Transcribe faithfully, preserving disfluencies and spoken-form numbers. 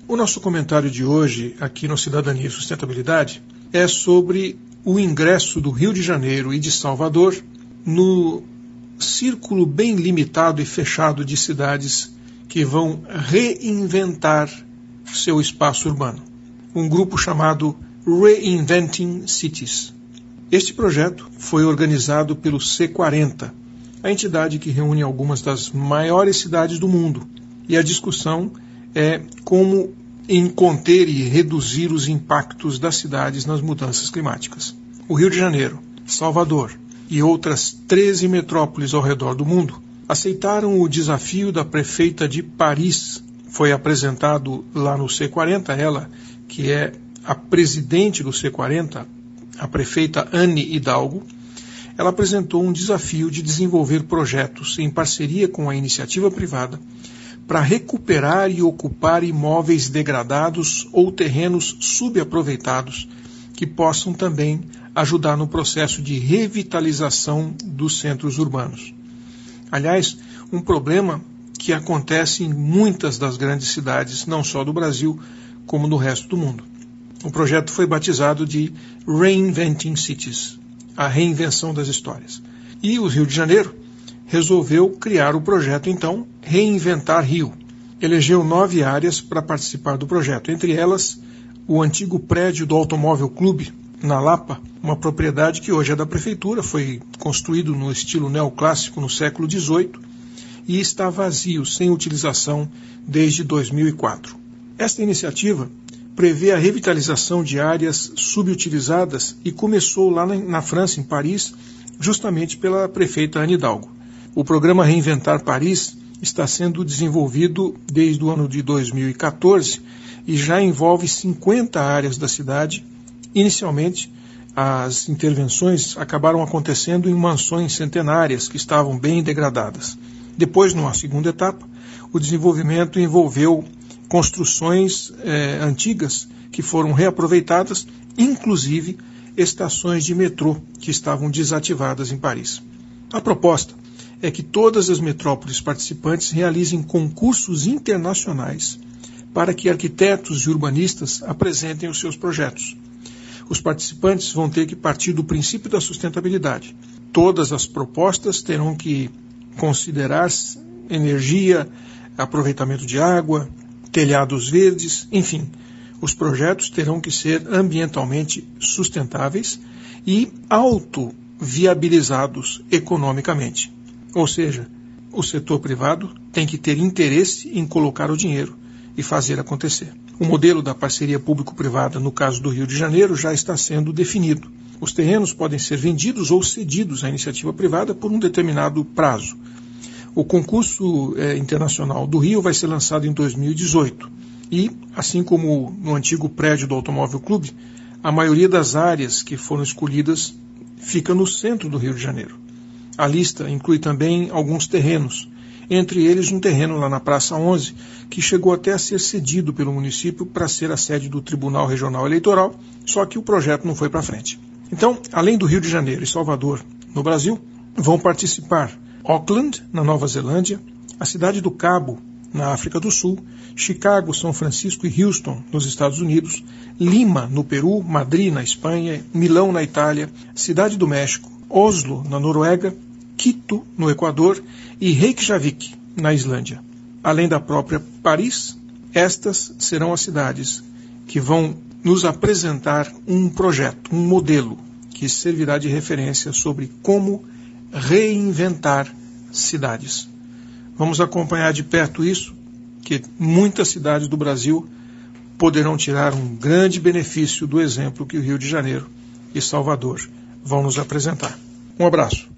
O nosso comentário de hoje, aqui no Cidadania e Sustentabilidade, é sobre o ingresso do Rio de Janeiro e de Salvador no círculo bem limitado e fechado de cidades que vão reinventar seu espaço urbano. Um grupo chamado Reinventing Cities. Este projeto foi organizado pelo C quarenta, a entidade que reúne algumas das maiores cidades do mundo, e a discussão é como em conter e reduzir os impactos das cidades nas mudanças climáticas. O Rio de Janeiro, Salvador e outras treze metrópoles ao redor do mundo aceitaram o desafio da prefeita de Paris. Foi apresentado lá no C quarenta, ela, que é a presidente do C quarenta, a prefeita Anne Hidalgo. Ela apresentou um desafio de desenvolver projetos em parceria com a iniciativa privada para recuperar e ocupar imóveis degradados ou terrenos subaproveitados que possam também ajudar no processo de revitalização dos centros urbanos. Aliás, um problema que acontece em muitas das grandes cidades, não só do Brasil, como no resto do mundo. O projeto foi batizado de Reinventing Cities, a reinvenção das histórias. E o Rio de Janeiro resolveu criar o projeto, então, Reinventar Rio. Elegeu nove áreas para participar do projeto, entre elas o antigo prédio do Automóvel Clube, na Lapa, uma propriedade que hoje é da prefeitura, foi construído no estilo neoclássico no século dezoito e está vazio, sem utilização, desde dois mil e quatro. Esta iniciativa prevê a revitalização de áreas subutilizadas e começou lá na França, em Paris, justamente pela prefeita Anne Hidalgo. O programa Reinventar Paris está sendo desenvolvido desde o ano de dois mil e quatorze e já envolve cinquenta áreas da cidade. Inicialmente, as intervenções acabaram acontecendo em mansões centenárias que estavam bem degradadas. Depois, numa segunda etapa, o desenvolvimento envolveu construções eh, antigas que foram reaproveitadas, inclusive estações de metrô que estavam desativadas em Paris. A proposta é que todas as metrópoles participantes realizem concursos internacionais para que arquitetos e urbanistas apresentem os seus projetos. Os participantes vão ter que partir do princípio da sustentabilidade. Todas as propostas terão que considerar energia, aproveitamento de água, telhados verdes, enfim, os projetos terão que ser ambientalmente sustentáveis e autoviabilizados economicamente. Ou seja, o setor privado tem que ter interesse em colocar o dinheiro e fazer acontecer. O modelo da parceria público-privada, no caso do Rio de Janeiro, já está sendo definido. Os terrenos podem ser vendidos ou cedidos à iniciativa privada por um determinado prazo. O concurso eh, internacional do Rio vai ser lançado em dois mil e dezoito e, assim como no antigo prédio do Automóvel Clube, a maioria das áreas que foram escolhidas fica no centro do Rio de Janeiro. A lista inclui também alguns terrenos, entre eles um terreno lá na Praça onze, que chegou até a ser cedido pelo município para ser a sede do Tribunal Regional Eleitoral, só que o projeto não foi para frente. Então, além do Rio de Janeiro e Salvador, no Brasil, vão participar Auckland, na Nova Zelândia, a cidade do Cabo, na África do Sul, Chicago, São Francisco e Houston, nos Estados Unidos, Lima, no Peru, Madrid, na Espanha, Milão, na Itália, Cidade do México, Oslo, na Noruega, Quito, no Equador, e Reykjavik, na Islândia. Além da própria Paris, estas serão as cidades que vão nos apresentar um projeto, um modelo, que servirá de referência sobre como reinventar cidades. Vamos acompanhar de perto isso, que muitas cidades do Brasil poderão tirar um grande benefício do exemplo que o Rio de Janeiro e Salvador vão nos apresentar. Um abraço.